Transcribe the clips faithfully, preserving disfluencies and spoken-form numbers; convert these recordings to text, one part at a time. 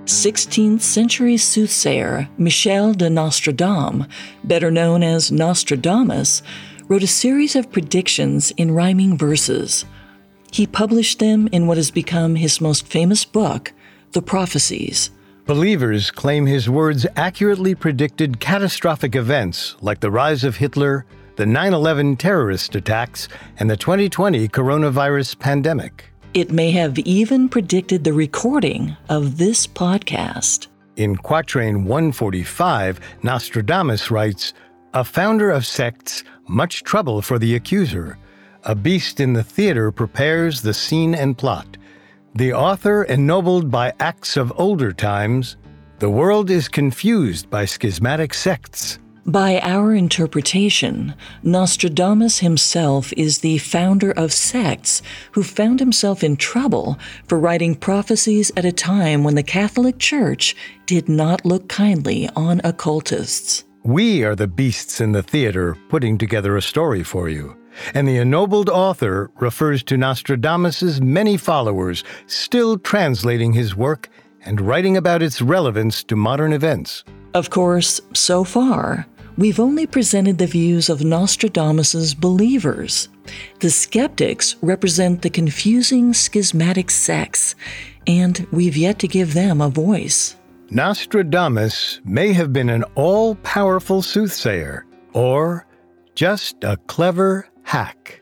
sixteenth century soothsayer Michel de Nostradame, better known as Nostradamus, wrote a series of predictions in rhyming verses. He published them in what has become his most famous book, The Prophecies. Believers claim his words accurately predicted catastrophic events like the rise of Hitler, the nine eleven terrorist attacks, and the twenty twenty coronavirus pandemic. It may have even predicted the recording of this podcast. In Quatrain one forty-five, Nostradamus writes, "A founder of sects, much trouble for the accuser. A beast in the theater prepares the scene and plot. The author ennobled by acts of older times. The world is confused by schismatic sects." By our interpretation, Nostradamus himself is the founder of sects who found himself in trouble for writing prophecies at a time when the Catholic Church did not look kindly on occultists. We are the beasts in the theater putting together a story for you. And the ennobled author refers to Nostradamus's many followers still translating his work and writing about its relevance to modern events. Of course, so far, we've only presented the views of Nostradamus's believers. The skeptics represent the confusing schismatic sects, and we've yet to give them a voice. Nostradamus may have been an all-powerful soothsayer, or just a clever hack.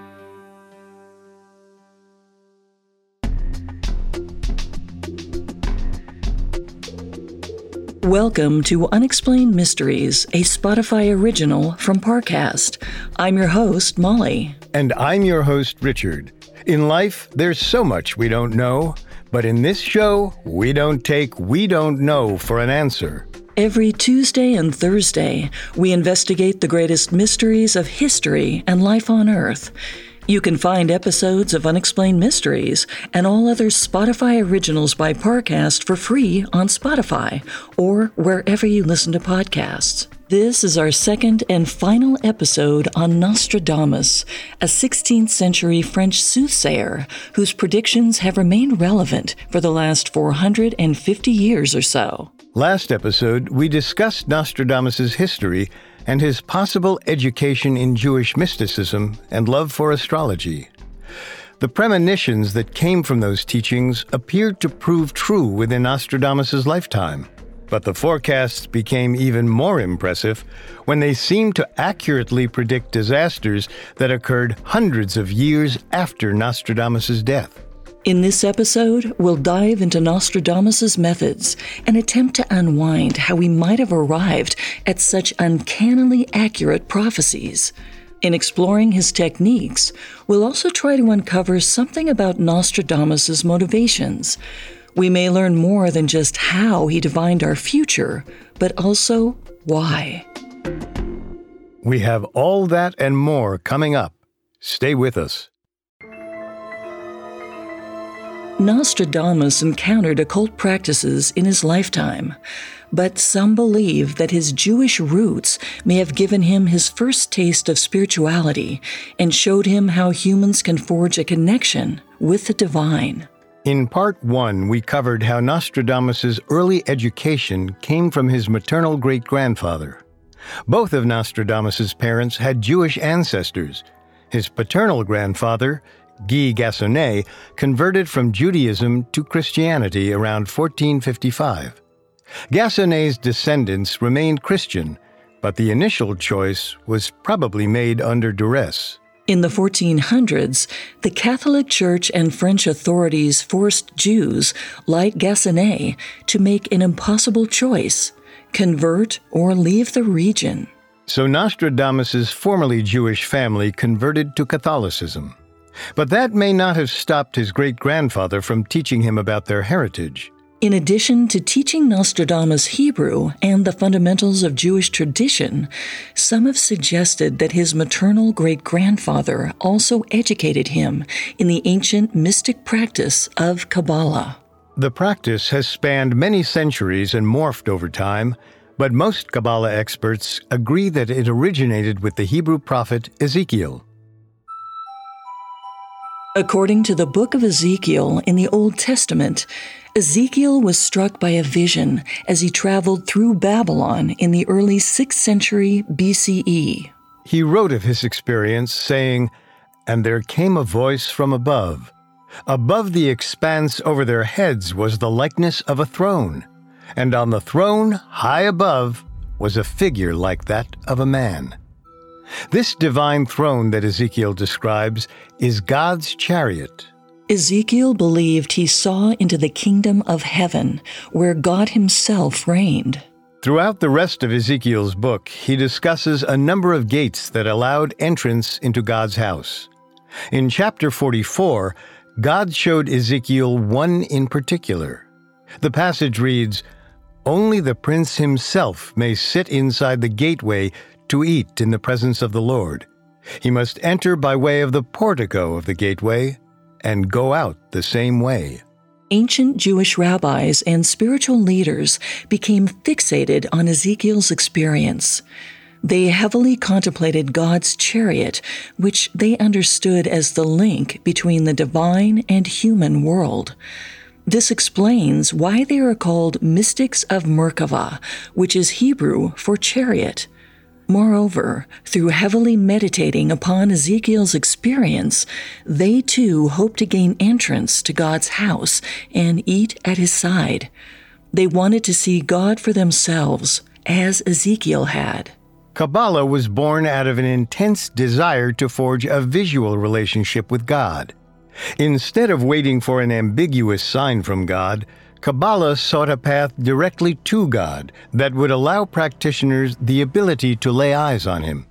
Welcome to Unexplained Mysteries, a Spotify original from Parcast. I'm your host, Molly. And I'm your host, Richard. In life, there's so much we don't know, but in this show, we don't take "we don't know" for an answer. Every Tuesday and Thursday, we investigate the greatest mysteries of history and life on Earth. You can find episodes of Unexplained Mysteries and all other Spotify originals by Parcast for free on Spotify or wherever you listen to podcasts. This is our second and final episode on Nostradamus, a sixteenth century French soothsayer whose predictions have remained relevant for the last four hundred fifty years or so. Last episode, we discussed Nostradamus's history and his possible education in Jewish mysticism and love for astrology. The premonitions that came from those teachings appeared to prove true within Nostradamus's lifetime. But the forecasts became even more impressive when they seemed to accurately predict disasters that occurred hundreds of years after Nostradamus's death. In this episode, we'll dive into Nostradamus's methods and attempt to unwind how we might have arrived at such uncannily accurate prophecies. In exploring his techniques, we'll also try to uncover something about Nostradamus's motivations. We may learn more than just how he divined our future, but also why. We have all that and more coming up. Stay with us. Nostradamus encountered occult practices in his lifetime, but some believe that his Jewish roots may have given him his first taste of spirituality and showed him how humans can forge a connection with the divine. In part one, we covered how Nostradamus's early education came from his maternal great-grandfather. Both of Nostradamus's parents had Jewish ancestors. His paternal grandfather, Guy Gassonet, converted from Judaism to Christianity around fourteen fifty-five. Gassonet's descendants remained Christian, but the initial choice was probably made under duress. In the fourteen hundreds, the Catholic Church and French authorities forced Jews, like Gassonet, to make an impossible choice: convert or leave the region. So Nostradamus's formerly Jewish family converted to Catholicism. But that may not have stopped his great-grandfather from teaching him about their heritage. In addition to teaching Nostradamus Hebrew and the fundamentals of Jewish tradition, some have suggested that his maternal great-grandfather also educated him in the ancient mystic practice of Kabbalah. The practice has spanned many centuries and morphed over time, but most Kabbalah experts agree that it originated with the Hebrew prophet Ezekiel. According to the book of Ezekiel in the Old Testament, Ezekiel was struck by a vision as he traveled through Babylon in the early sixth century B C E. He wrote of his experience, saying, "And there came a voice from above. Above the expanse over their heads was the likeness of a throne, and on the throne, high above, was a figure like that of a man." This divine throne that Ezekiel describes is God's chariot. Ezekiel believed he saw into the kingdom of heaven, where God himself reigned. Throughout the rest of Ezekiel's book, he discusses a number of gates that allowed entrance into God's house. In chapter forty-four, God showed Ezekiel one in particular. The passage reads, "Only the prince himself may sit inside the gateway to eat in the presence of the Lord. He must enter by way of the portico of the gateway and go out the same way." Ancient Jewish rabbis and spiritual leaders became fixated on Ezekiel's experience. They heavily contemplated God's chariot, which they understood as the link between the divine and human world. This explains why they are called mystics of Merkavah, which is Hebrew for chariot. Moreover, through heavily meditating upon Ezekiel's experience, they too hoped to gain entrance to God's house and eat at his side. They wanted to see God for themselves, as Ezekiel had. Kabbalah was born out of an intense desire to forge a visual relationship with God. Instead of waiting for an ambiguous sign from God, Kabbalah sought a path directly to God that would allow practitioners the ability to lay eyes on him.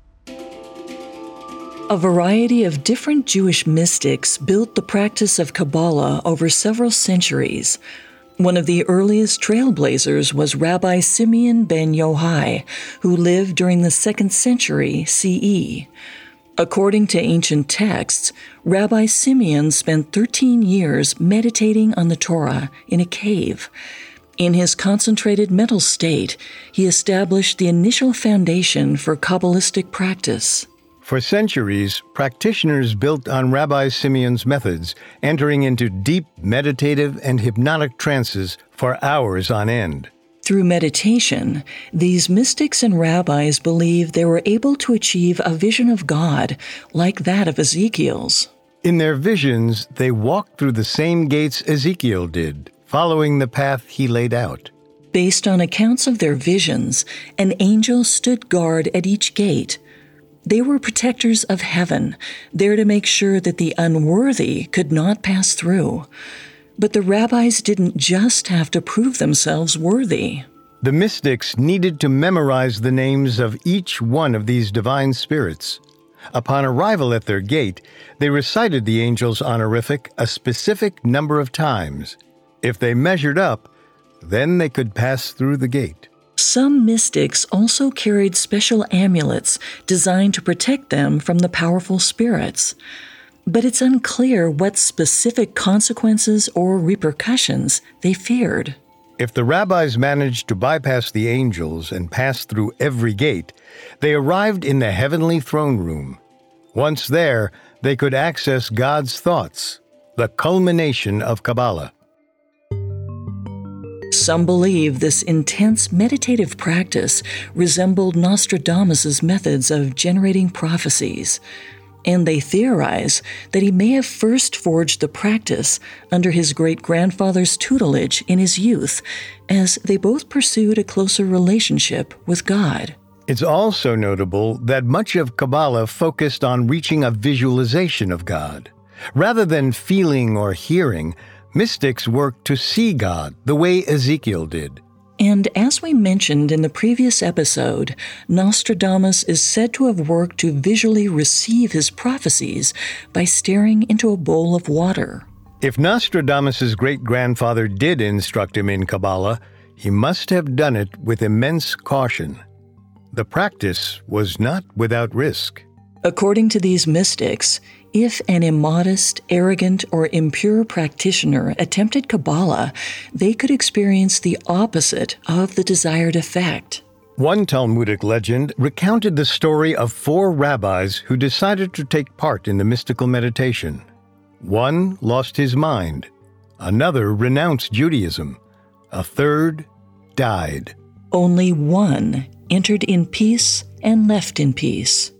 A variety of different Jewish mystics built the practice of Kabbalah over several centuries. One of the earliest trailblazers was Rabbi Simeon ben Yohai, who lived during the second century C E. According to ancient texts, Rabbi Simeon spent thirteen years meditating on the Torah in a cave. In his concentrated mental state, he established the initial foundation for Kabbalistic practice. For centuries, practitioners built on Rabbi Simeon's methods, entering into deep meditative and hypnotic trances for hours on end. Through meditation, these mystics and rabbis believed they were able to achieve a vision of God like that of Ezekiel's. In their visions, they walked through the same gates Ezekiel did, following the path he laid out. Based on accounts of their visions, an angel stood guard at each gate. They were protectors of heaven, there to make sure that the unworthy could not pass through. But the rabbis didn't just have to prove themselves worthy. The mystics needed to memorize the names of each one of these divine spirits. Upon arrival at their gate, they recited the angel's honorific a specific number of times. If they measured up, then they could pass through the gate. Some mystics also carried special amulets designed to protect them from the powerful spirits. But it's unclear what specific consequences or repercussions they feared. If the rabbis managed to bypass the angels and pass through every gate, they arrived in the heavenly throne room. Once there, they could access God's thoughts, the culmination of Kabbalah. Some believe this intense meditative practice resembled Nostradamus' methods of generating prophecies. And they theorize that he may have first forged the practice under his great-grandfather's tutelage in his youth, as they both pursued a closer relationship with God. It's also notable that much of Kabbalah focused on reaching a visualization of God. Rather than feeling or hearing, mystics worked to see God the way Ezekiel did. And as we mentioned in the previous episode, Nostradamus is said to have worked to visually receive his prophecies by staring into a bowl of water. If Nostradamus' great-grandfather did instruct him in Kabbalah, he must have done it with immense caution. The practice was not without risk. According to these mystics, if an immodest, arrogant, or impure practitioner attempted Kabbalah, they could experience the opposite of the desired effect. One Talmudic legend recounted the story of four rabbis who decided to take part in the mystical meditation. One lost his mind, Another renounced Judaism. A third died. Only one entered in peace and left in peace.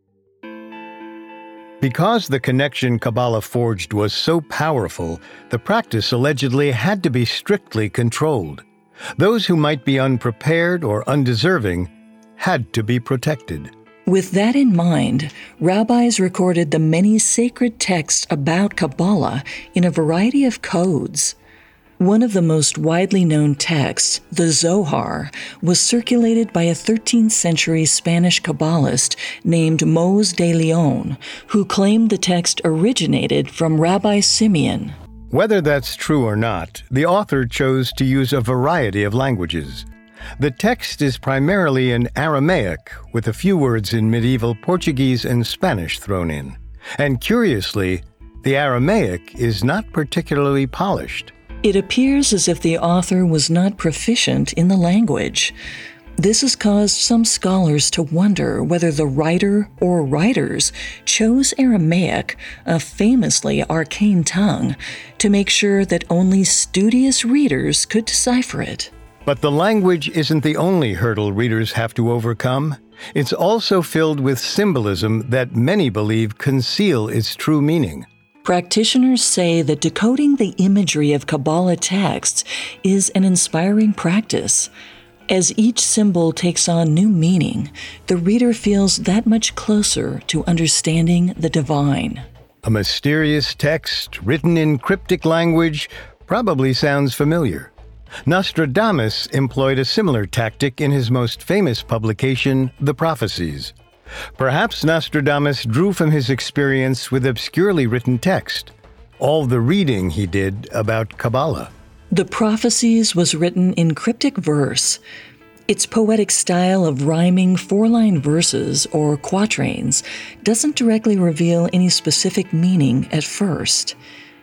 Because the connection Kabbalah forged was so powerful, the practice allegedly had to be strictly controlled. Those who might be unprepared or undeserving had to be protected. With that in mind, rabbis recorded the many sacred texts about Kabbalah in a variety of codes. One of the most widely known texts, the Zohar, was circulated by a thirteenth century Spanish Kabbalist named Mose de Leon, who claimed the text originated from Rabbi Simeon. Whether that's true or not, the author chose to use a variety of languages. The text is primarily in Aramaic, with a few words in medieval Portuguese and Spanish thrown in. And curiously, the Aramaic is not particularly polished. It appears as if the author was not proficient in the language. This has caused some scholars to wonder whether the writer or writers chose Aramaic, a famously arcane tongue, to make sure that only studious readers could decipher it. But the language isn't the only hurdle readers have to overcome. It's also filled with symbolism that many believe conceal its true meaning. Practitioners say that decoding the imagery of Kabbalah texts is an inspiring practice. As each symbol takes on new meaning, the reader feels that much closer to understanding the divine. A mysterious text written in cryptic language probably sounds familiar. Nostradamus employed a similar tactic in his most famous publication, The Prophecies. Perhaps Nostradamus drew from his experience with obscurely written text, all the reading he did about Kabbalah. The Prophecies was written in cryptic verse. Its poetic style of rhyming four-line verses or quatrains doesn't directly reveal any specific meaning at first.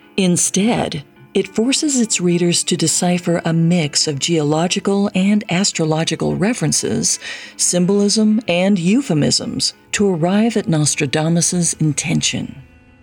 Instead, it forces its readers to decipher a mix of geological and astrological references, symbolism, and euphemisms to arrive at Nostradamus's intention.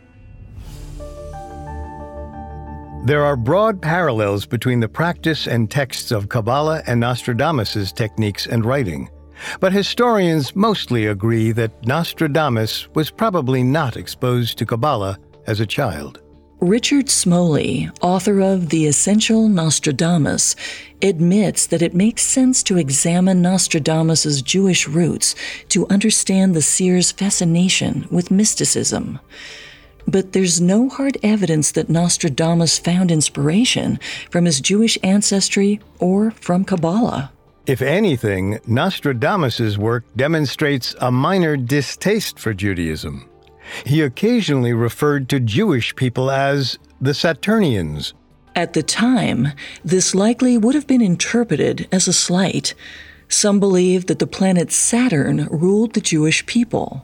There are broad parallels between the practice and texts of Kabbalah and Nostradamus's techniques and writing. But historians mostly agree that Nostradamus was probably not exposed to Kabbalah as a child. Richard Smoley, author of The Essential Nostradamus, admits that it makes sense to examine Nostradamus's Jewish roots to understand the seer's fascination with mysticism. But there's no hard evidence that Nostradamus found inspiration from his Jewish ancestry or from Kabbalah. If anything, Nostradamus's work demonstrates a minor distaste for Judaism. He occasionally referred to Jewish people as the Saturnians. At the time, this likely would have been interpreted as a slight. Some believed that the planet Saturn ruled the Jewish people.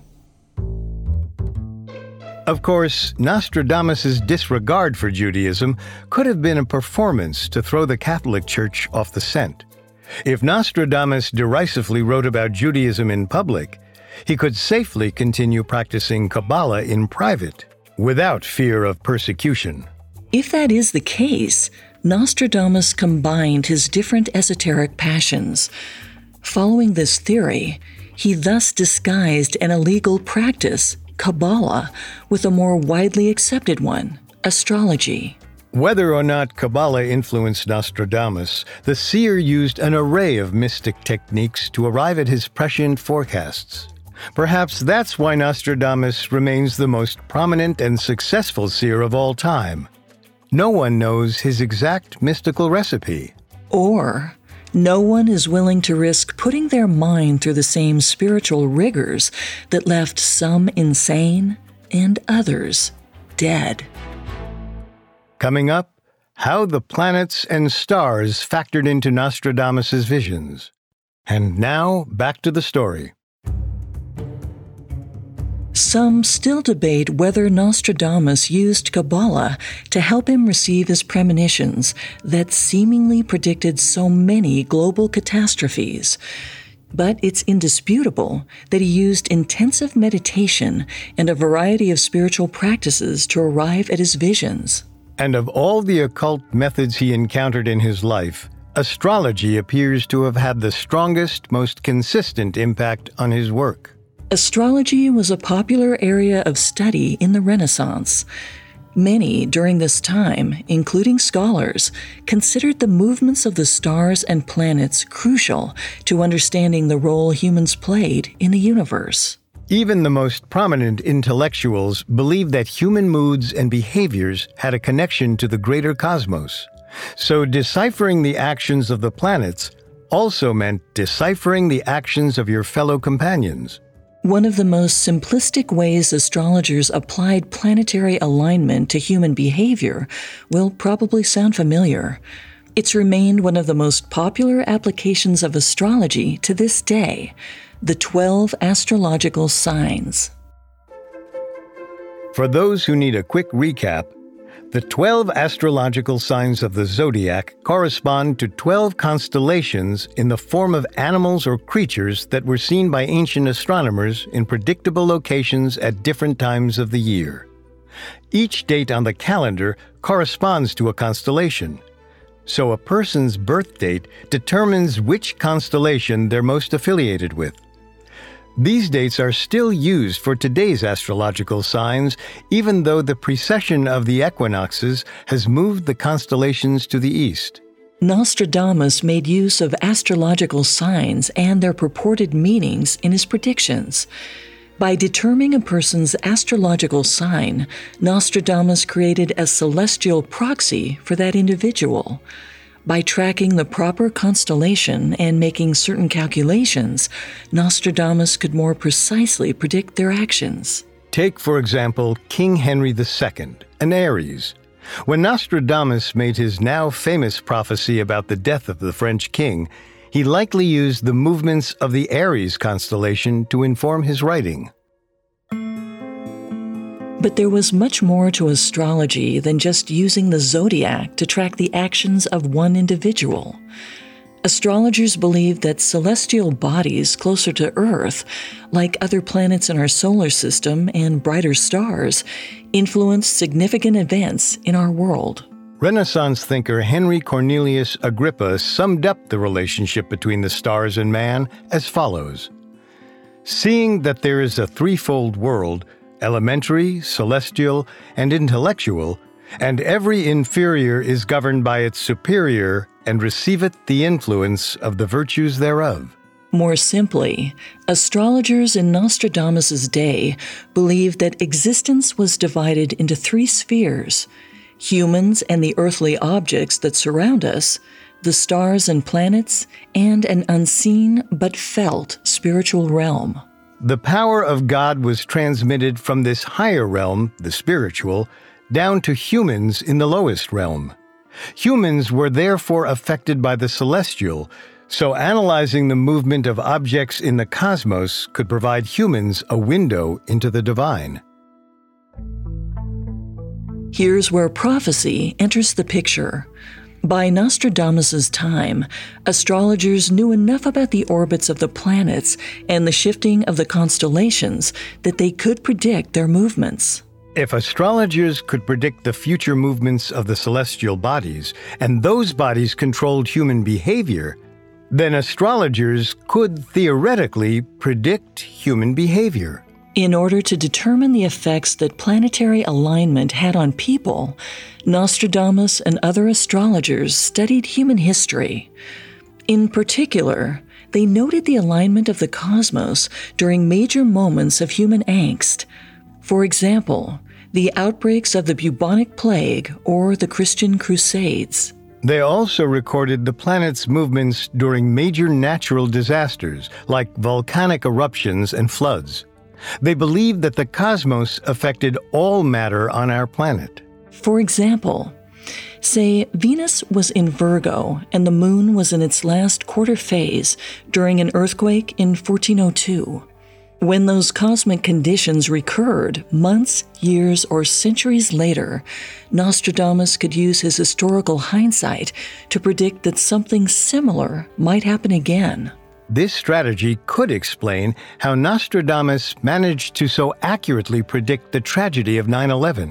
Of course, Nostradamus's disregard for Judaism could have been a performance to throw the Catholic Church off the scent. If Nostradamus derisively wrote about Judaism in public, he could safely continue practicing Kabbalah in private, without fear of persecution. If that is the case, Nostradamus combined his different esoteric passions. Following this theory, he thus disguised an illegal practice, Kabbalah, with a more widely accepted one, astrology. Whether or not Kabbalah influenced Nostradamus, the seer used an array of mystic techniques to arrive at his prescient forecasts. Perhaps that's why Nostradamus remains the most prominent and successful seer of all time. No one knows his exact mystical recipe. Or, no one is willing to risk putting their mind through the same spiritual rigors that left some insane and others dead. Coming up, how the planets and stars factored into Nostradamus's visions. And now, back to the story. Some still debate whether Nostradamus used Kabbalah to help him receive his premonitions that seemingly predicted so many global catastrophes. But it's indisputable that he used intensive meditation and a variety of spiritual practices to arrive at his visions. And of all the occult methods he encountered in his life, astrology appears to have had the strongest, most consistent impact on his work. Astrology was a popular area of study in the Renaissance. Many during this time, including scholars, considered the movements of the stars and planets crucial to understanding the role humans played in the universe. Even the most prominent intellectuals believed that human moods and behaviors had a connection to the greater cosmos. So deciphering the actions of the planets also meant deciphering the actions of your fellow companions. One of the most simplistic ways astrologers applied planetary alignment to human behavior will probably sound familiar. It's remained one of the most popular applications of astrology to this day: the twelve astrological signs. For those who need a quick recap, the twelve astrological signs of the zodiac correspond to twelve constellations in the form of animals or creatures that were seen by ancient astronomers in predictable locations at different times of the year. Each date on the calendar corresponds to a constellation, so a person's birth date determines which constellation they're most affiliated with. These dates are still used for today's astrological signs, even though the precession of the equinoxes has moved the constellations to the east. Nostradamus made use of astrological signs and their purported meanings in his predictions. By determining a person's astrological sign, Nostradamus created a celestial proxy for that individual. By tracking the proper constellation and making certain calculations, Nostradamus could more precisely predict their actions. Take, for example, King Henry the Second, an Aries. When Nostradamus made his now famous prophecy about the death of the French king, he likely used the movements of the Aries constellation to inform his writing. But there was much more to astrology than just using the zodiac to track the actions of one individual. Astrologers believed that celestial bodies closer to Earth, like other planets in our solar system and brighter stars, influenced significant events in our world. Renaissance thinker Henry Cornelius Agrippa summed up the relationship between the stars and man as follows: "Seeing that there is a threefold world, elementary, celestial, and intellectual, and every inferior is governed by its superior, and receiveth the influence of the virtues thereof." More simply, astrologers in Nostradamus' day believed that existence was divided into three spheres: humans and the earthly objects that surround us, the stars and planets, and an unseen but felt spiritual realm. The power of God was transmitted from this higher realm, the spiritual, down to humans in the lowest realm. Humans were therefore affected by the celestial, so analyzing the movement of objects in the cosmos could provide humans a window into the divine. Here's where prophecy enters the picture. By Nostradamus' time, astrologers knew enough about the orbits of the planets and the shifting of the constellations that they could predict their movements. If astrologers could predict the future movements of the celestial bodies, and those bodies controlled human behavior, then astrologers could theoretically predict human behavior. In order to determine the effects that planetary alignment had on people, Nostradamus and other astrologers studied human history. In particular, they noted the alignment of the cosmos during major moments of human angst. For example, the outbreaks of the bubonic plague or the Christian Crusades. They also recorded the planet's movements during major natural disasters like volcanic eruptions and floods. They believed that the cosmos affected all matter on our planet. For example, say Venus was in Virgo and the moon was in its last quarter phase during an earthquake in fourteen oh two. When those cosmic conditions recurred months, years, or centuries later, Nostradamus could use his historical hindsight to predict that something similar might happen again. This strategy could explain how Nostradamus managed to so accurately predict the tragedy of nine eleven.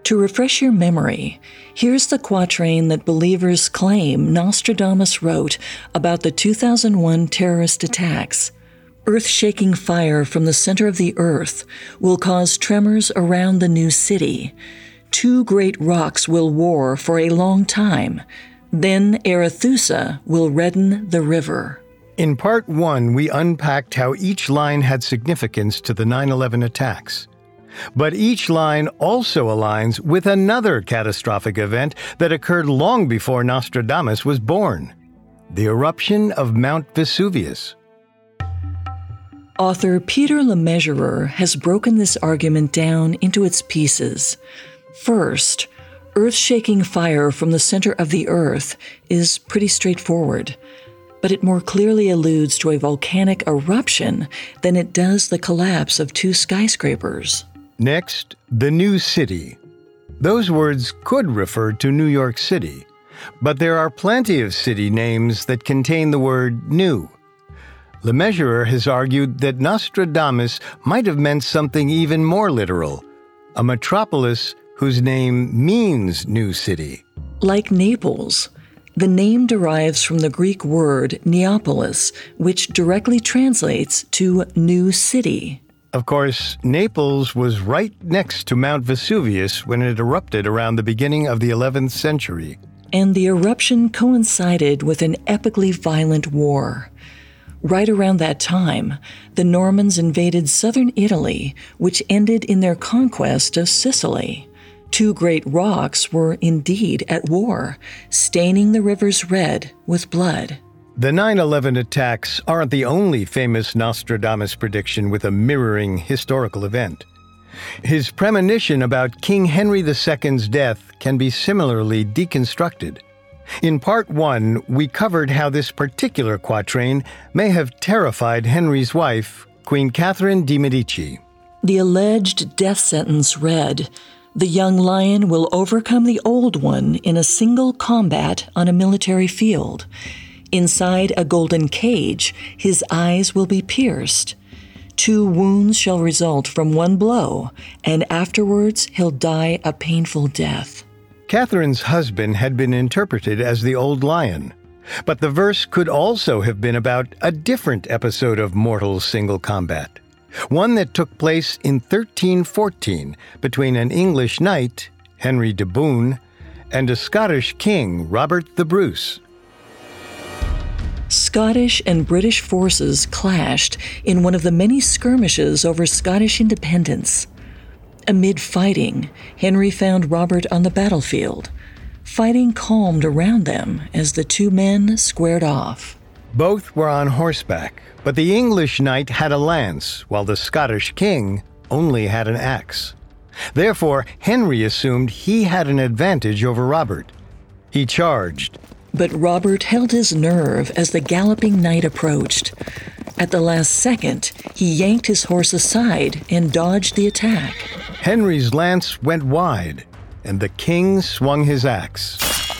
To refresh your memory, here's the quatrain that believers claim Nostradamus wrote about the two thousand one terrorist attacks. Earth-shaking fire from the center of the earth will cause tremors around the new city. Two great rocks will war for a long time. Then Arethusa will redden the river. In part one, we unpacked how each line had significance to the nine eleven attacks. But each line also aligns with another catastrophic event that occurred long before Nostradamus was born: the eruption of Mount Vesuvius. Author Peter LeMessurier has broken this argument down into its pieces. First, earth-shaking fire from the center of the earth is pretty straightforward, but it more clearly alludes to a volcanic eruption than it does the collapse of two skyscrapers. Next, the new city. Those words could refer to New York City, but there are plenty of city names that contain the word new. LeMessurier has argued that Nostradamus might have meant something even more literal, a metropolis whose name means new city. Like Naples, the name derives from the Greek word Neapolis, which directly translates to new city. Of course, Naples was right next to Mount Vesuvius when it erupted around the beginning of the eleventh century. And the eruption coincided with an epically violent war. Right around that time, the Normans invaded southern Italy, which ended in their conquest of Sicily. Two great rocks were indeed at war, staining the rivers red with blood. The nine eleven attacks aren't the only famous Nostradamus prediction with a mirroring historical event. His premonition about King Henry the Second's death can be similarly deconstructed. In part one, we covered how this particular quatrain may have terrified Henry's wife, Queen Catherine de' Medici. The alleged death sentence read, "The young lion will overcome the old one in a single combat on a military field. Inside a golden cage, his eyes will be pierced. Two wounds shall result from one blow, and afterwards he'll die a painful death." Catherine's husband had been interpreted as the old lion, but the verse could also have been about a different episode of mortal single combat, one that took place in thirteen fourteen between an English knight, Henry de Bohun, and a Scottish king, Robert the Bruce. Scottish and British forces clashed in one of the many skirmishes over Scottish independence. Amid fighting, Henry found Robert on the battlefield. Fighting calmed around them as the two men squared off. Both were on horseback, but the English knight had a lance, while the Scottish king only had an axe. Therefore, Henry assumed he had an advantage over Robert. He charged. But Robert held his nerve as the galloping knight approached. At the last second, he yanked his horse aside and dodged the attack. Henry's lance went wide, and the king swung his axe.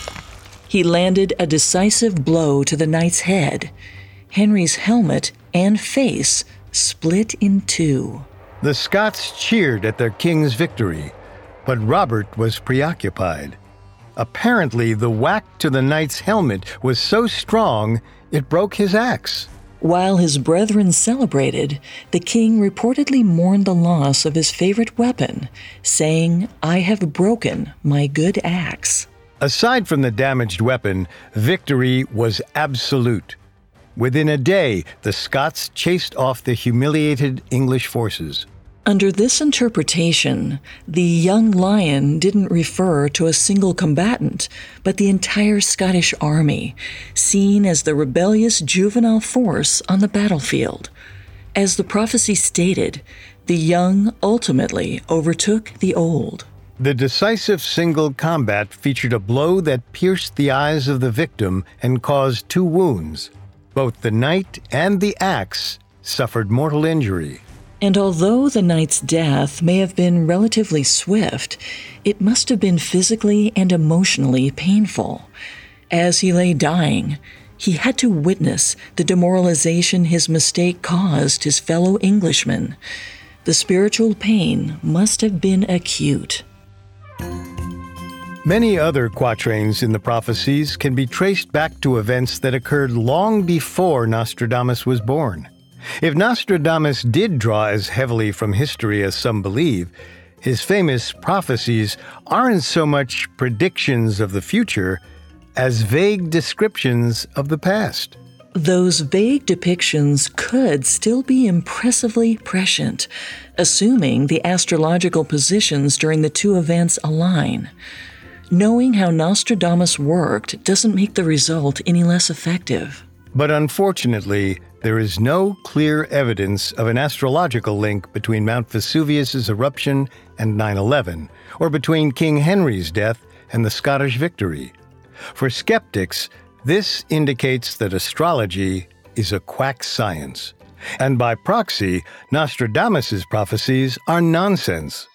He landed a decisive blow to the knight's head. Henry's helmet and face split in two. The Scots cheered at their king's victory, but Robert was preoccupied. Apparently, the whack to the knight's helmet was so strong it broke his axe. While his brethren celebrated, the king reportedly mourned the loss of his favorite weapon, saying, "I have broken my good axe." Aside from the damaged weapon, victory was absolute. Within a day, the Scots chased off the humiliated English forces. Under this interpretation, the young lion didn't refer to a single combatant, but the entire Scottish army, seen as the rebellious juvenile force on the battlefield. As the prophecy stated, the young ultimately overtook the old. The decisive single combat featured a blow that pierced the eyes of the victim and caused two wounds. Both the knight and the axe suffered mortal injury. And although the knight's death may have been relatively swift, it must have been physically and emotionally painful. As he lay dying, he had to witness the demoralization his mistake caused his fellow Englishmen. The spiritual pain must have been acute. Many other quatrains in the prophecies can be traced back to events that occurred long before Nostradamus was born. If Nostradamus did draw as heavily from history as some believe, his famous prophecies aren't so much predictions of the future as vague descriptions of the past. Those vague depictions could still be impressively prescient, assuming the astrological positions during the two events align. Knowing how Nostradamus worked doesn't make the result any less effective. But unfortunately, there is no clear evidence of an astrological link between Mount Vesuvius's eruption and nine eleven, or between King Henry's death and the Scottish victory. For skeptics, this indicates that astrology is a quack science, and by proxy, Nostradamus's prophecies are nonsense.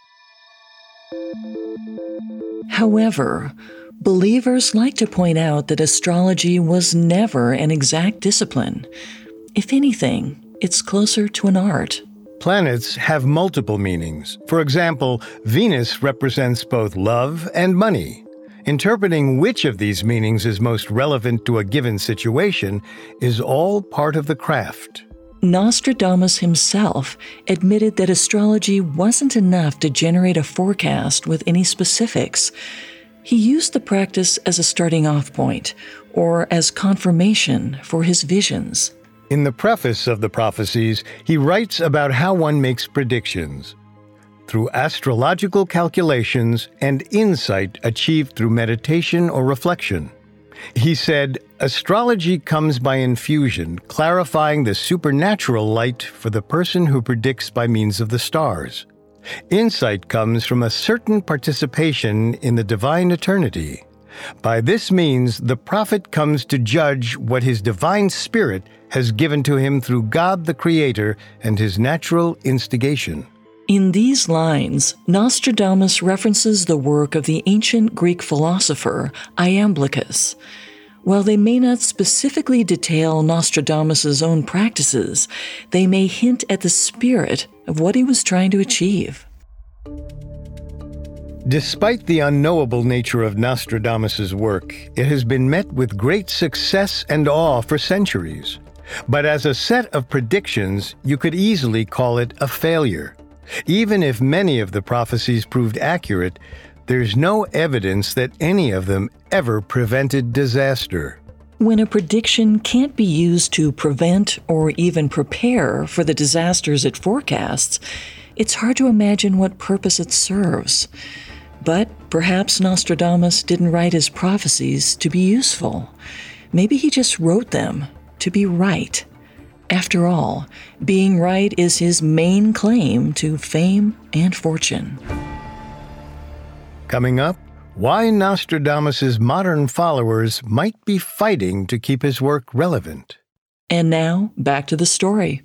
However, believers like to point out that astrology was never an exact discipline. If anything, it's closer to an art. Planets have multiple meanings. For example, Venus represents both love and money. Interpreting which of these meanings is most relevant to a given situation is all part of the craft. Nostradamus himself admitted that astrology wasn't enough to generate a forecast with any specifics. He used the practice as a starting-off point, or as confirmation for his visions. In the preface of the prophecies, he writes about how one makes predictions. Through astrological calculations and insight achieved through meditation or reflection. He said, astrology comes by infusion, clarifying the supernatural light for the person who predicts by means of the stars. Insight comes from a certain participation in the divine eternity. By this means, the prophet comes to judge what his divine spirit has given to him through God the Creator and his natural instigation. In these lines, Nostradamus references the work of the ancient Greek philosopher Iamblichus. While they may not specifically detail Nostradamus's own practices, they may hint at the spirit of what he was trying to achieve. Despite the unknowable nature of Nostradamus's work, it has been met with great success and awe for centuries. But as a set of predictions, you could easily call it a failure. Even if many of the prophecies proved accurate, there's no evidence that any of them ever prevented disaster. When a prediction can't be used to prevent or even prepare for the disasters it forecasts, it's hard to imagine what purpose it serves. But perhaps Nostradamus didn't write his prophecies to be useful. Maybe he just wrote them to be right. After all, being right is his main claim to fame and fortune. Coming up, why Nostradamus's modern followers might be fighting to keep his work relevant. And now, back to the story.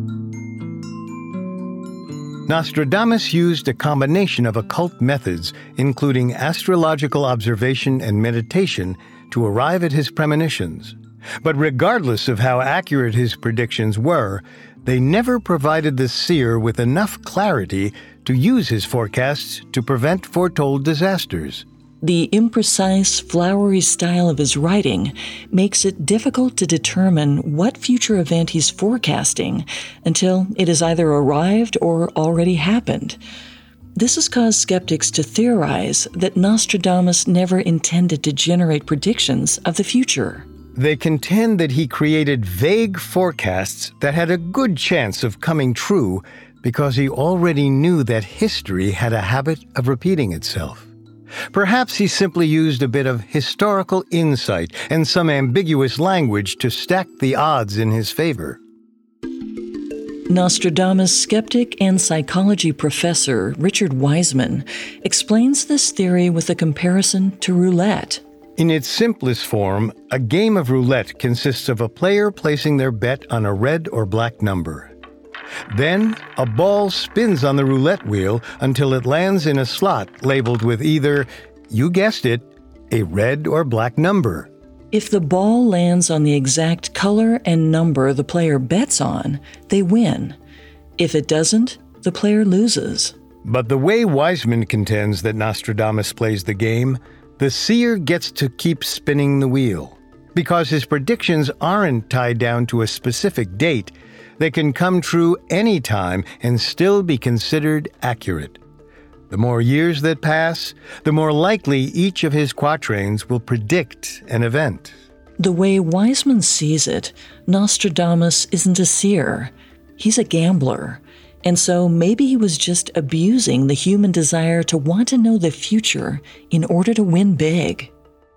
Nostradamus used a combination of occult methods, including astrological observation and meditation, to arrive at his premonitions. But regardless of how accurate his predictions were, they never provided the seer with enough clarity to use his forecasts to prevent foretold disasters. The imprecise, flowery style of his writing makes it difficult to determine what future event he's forecasting until it has either arrived or already happened. This has caused skeptics to theorize that Nostradamus never intended to generate predictions of the future. They contend that he created vague forecasts that had a good chance of coming true because he already knew that history had a habit of repeating itself. Perhaps he simply used a bit of historical insight and some ambiguous language to stack the odds in his favor. Nostradamus skeptic and psychology professor Richard Wiseman explains this theory with a comparison to roulette. In its simplest form, a game of roulette consists of a player placing their bet on a red or black number. Then, a ball spins on the roulette wheel until it lands in a slot labeled with either, you guessed it, a red or black number. If the ball lands on the exact color and number the player bets on, they win. If it doesn't, the player loses. But the way Wiseman contends that Nostradamus plays the game, the seer gets to keep spinning the wheel. Because his predictions aren't tied down to a specific date, they can come true any time and still be considered accurate. The more years that pass, the more likely each of his quatrains will predict an event. The way Wiseman sees it, Nostradamus isn't a seer. He's a gambler. And so maybe he was just abusing the human desire to want to know the future in order to win big.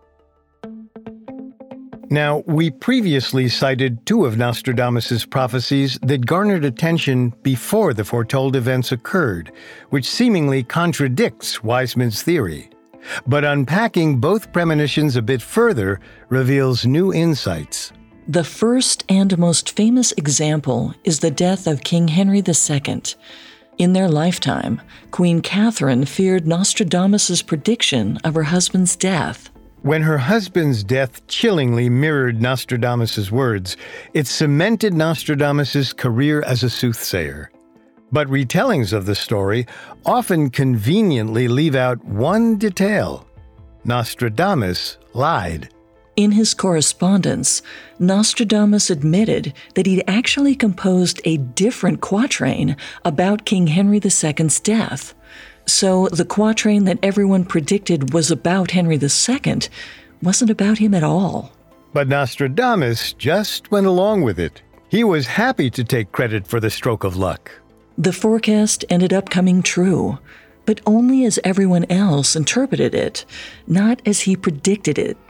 Now, we previously cited two of Nostradamus's prophecies that garnered attention before the foretold events occurred, which seemingly contradicts Wiseman's theory. But unpacking both premonitions a bit further reveals new insights. The first and most famous example is the death of King Henry the Second. In their lifetime, Queen Catherine feared Nostradamus's prediction of her husband's death. When her husband's death chillingly mirrored Nostradamus's words, it cemented Nostradamus's career as a soothsayer. But retellings of the story often conveniently leave out one detail. Nostradamus lied. In his correspondence, Nostradamus admitted that he'd actually composed a different quatrain about King Henry the Second's death. So the quatrain that everyone predicted was about Henry the Second wasn't about him at all. But Nostradamus just went along with it. He was happy to take credit for the stroke of luck. The forecast ended up coming true, but only as everyone else interpreted it, not as he predicted it.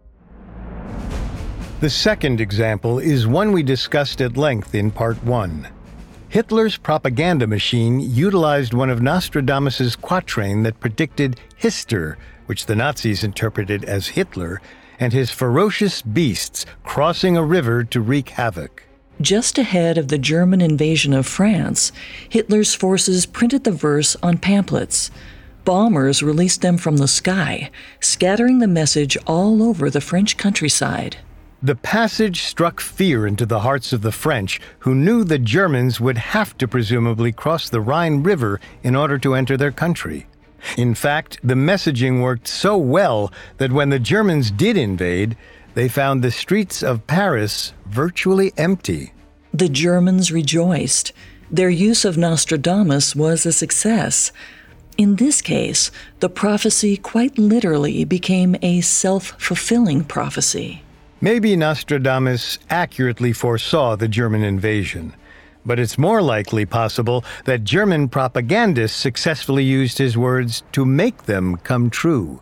The second example is one we discussed at length in Part one. Hitler's propaganda machine utilized one of Nostradamus's quatrain that predicted Hister, which the Nazis interpreted as Hitler, and his ferocious beasts crossing a river to wreak havoc. Just ahead of the German invasion of France, Hitler's forces printed the verse on pamphlets. Bombers released them from the sky, scattering the message all over the French countryside. The passage struck fear into the hearts of the French, who knew the Germans would have to presumably cross the Rhine River in order to enter their country. In fact, the messaging worked so well that when the Germans did invade, they found the streets of Paris virtually empty. The Germans rejoiced. Their use of Nostradamus was a success. In this case, the prophecy quite literally became a self-fulfilling prophecy. Maybe Nostradamus accurately foresaw the German invasion, but it's more likely possible that German propagandists successfully used his words to make them come true.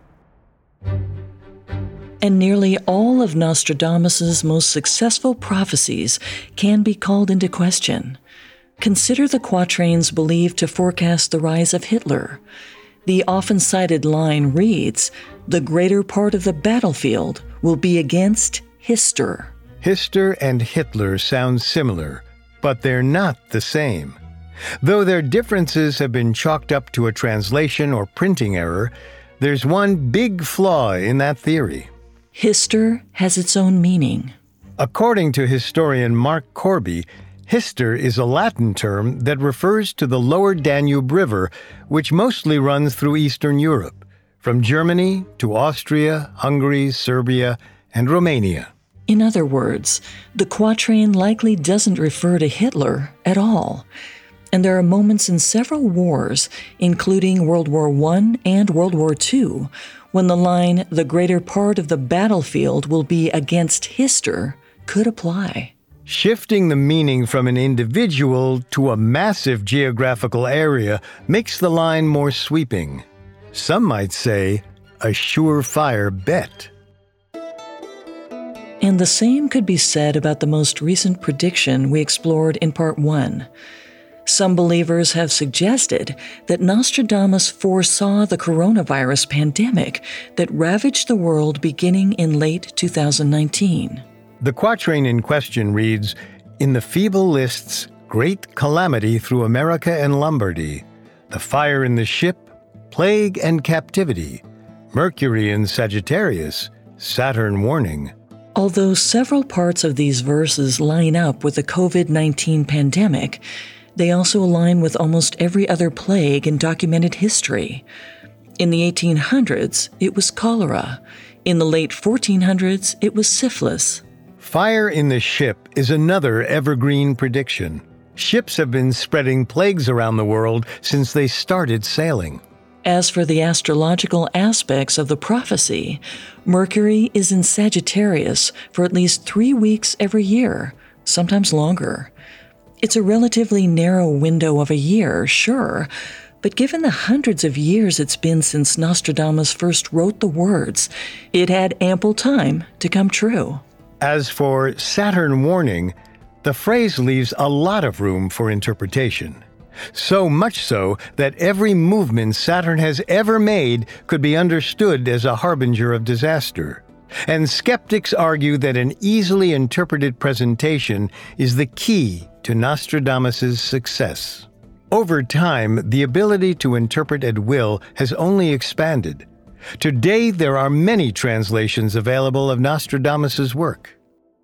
And nearly all of Nostradamus's most successful prophecies can be called into question. Consider the quatrains believed to forecast the rise of Hitler. The often cited line reads, "The greater part of the battlefield will be against Hister." Hister and Hitler sound similar, but they're not the same. Though their differences have been chalked up to a translation or printing error, there's one big flaw in that theory. Hister has its own meaning. According to historian Mark Corby, Hister is a Latin term that refers to the lower Danube River, which mostly runs through Eastern Europe, from Germany to Austria, Hungary, Serbia, and Romania. In other words, the quatrain likely doesn't refer to Hitler at all. And there are moments in several wars, including World War One and World War Two, when the line, "the greater part of the battlefield will be against Hister," could apply. Shifting the meaning from an individual to a massive geographical area makes the line more sweeping. Some might say, a surefire bet. And the same could be said about the most recent prediction we explored in Part one. Some believers have suggested that Nostradamus foresaw the coronavirus pandemic that ravaged the world beginning in late two thousand nineteen. The quatrain in question reads, "In the feeble lists, great calamity through America and Lombardy, the fire in the ship, plague and captivity, Mercury in Sagittarius, Saturn warning." Although several parts of these verses line up with the covid nineteen pandemic, They also align with almost every other plague in documented history. In the eighteen hundreds, it was cholera. In the late fourteen hundreds, it was syphilis. Fire in the ship is another evergreen prediction. Ships have been spreading plagues around the world since they started sailing. As for the astrological aspects of the prophecy, Mercury is in Sagittarius for at least three weeks every year, sometimes longer. It's a relatively narrow window of a year, sure, but given the hundreds of years it's been since Nostradamus first wrote the words, it had ample time to come true. As for Saturn warning, the phrase leaves a lot of room for interpretation. So much so that every movement Saturn has ever made could be understood as a harbinger of disaster. And skeptics argue that an easily interpreted presentation is the key to Nostradamus' success. Over time, the ability to interpret at will has only expanded. Today, there are many translations available of Nostradamus' work.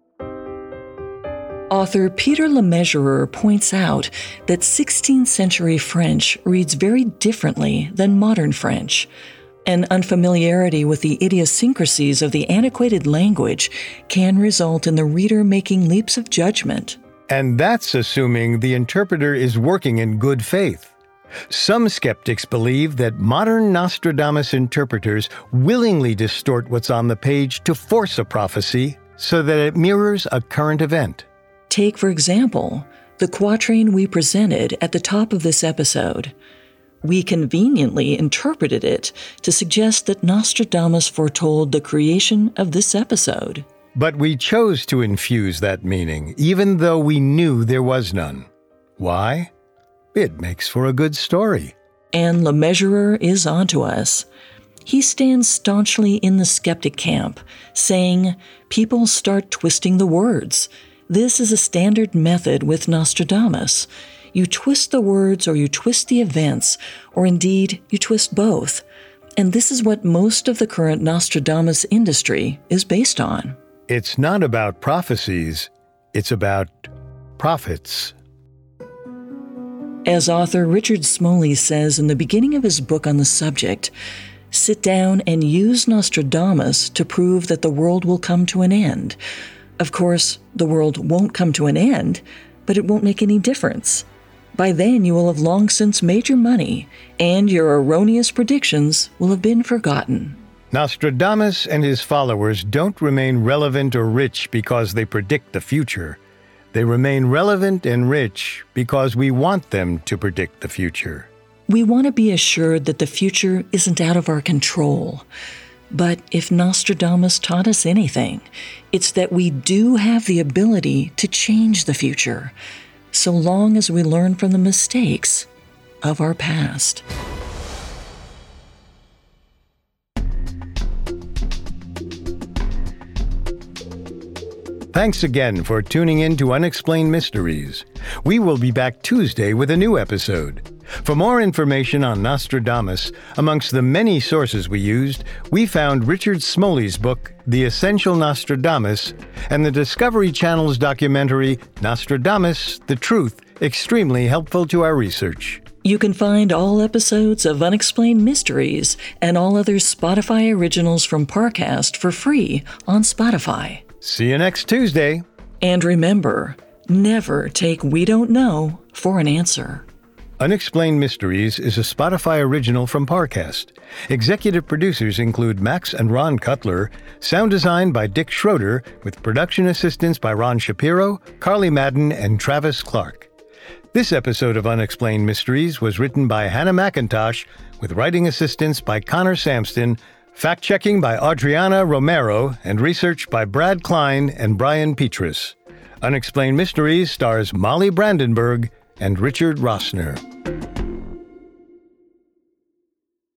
Author Peter Lemesurier points out that sixteenth century French reads very differently than modern French. An unfamiliarity with the idiosyncrasies of the antiquated language can result in the reader making leaps of judgment. And that's assuming the interpreter is working in good faith. Some skeptics believe that modern Nostradamus interpreters willingly distort what's on the page to force a prophecy so that it mirrors a current event. Take, for example, the quatrain we presented at the top of this episode. We conveniently interpreted it to suggest that Nostradamus foretold the creation of this episode. But we chose to infuse that meaning, even though we knew there was none. Why? It makes for a good story. And Lemesurier is onto us. He stands staunchly in the skeptic camp, saying, people start twisting the words. This is a standard method with Nostradamus. You twist the words or you twist the events, or indeed, you twist both. And this is what most of the current Nostradamus industry is based on. It's not about prophecies, it's about prophets. As author Richard Smoley says in the beginning of his book on the subject, sit down and use Nostradamus to prove that the world will come to an end. Of course, the world won't come to an end, but it won't make any difference. By then, you will have long since made your money, and your erroneous predictions will have been forgotten. Nostradamus and his followers don't remain relevant or rich because they predict the future. They remain relevant and rich because we want them to predict the future. We want to be assured that the future isn't out of our control. But if Nostradamus taught us anything, it's that we do have the ability to change the future, so long as we learn from the mistakes of our past. Thanks again for tuning in to Unexplained Mysteries. We will be back Tuesday with a new episode. For more information on Nostradamus, amongst the many sources we used, we found Richard Smoley's book, The Essential Nostradamus, and the Discovery Channel's documentary, Nostradamus, The Truth, extremely helpful to our research. You can find all episodes of Unexplained Mysteries and all other Spotify originals from Parcast for free on Spotify. See you next Tuesday. And remember, never take "we don't know" for an answer. Unexplained Mysteries is a Spotify original from Parcast. Executive producers include Max and Ron Cutler, sound design by Dick Schroeder, with production assistance by Ron Shapiro, Carly Madden, and Travis Clark. This episode of Unexplained Mysteries was written by Hannah McIntosh, with writing assistance by Connor Samston, fact-checking by Adriana Romero, and research by Brad Klein and Brian Petrus. Unexplained Mysteries stars Molly Brandenburg and Richard Rossner.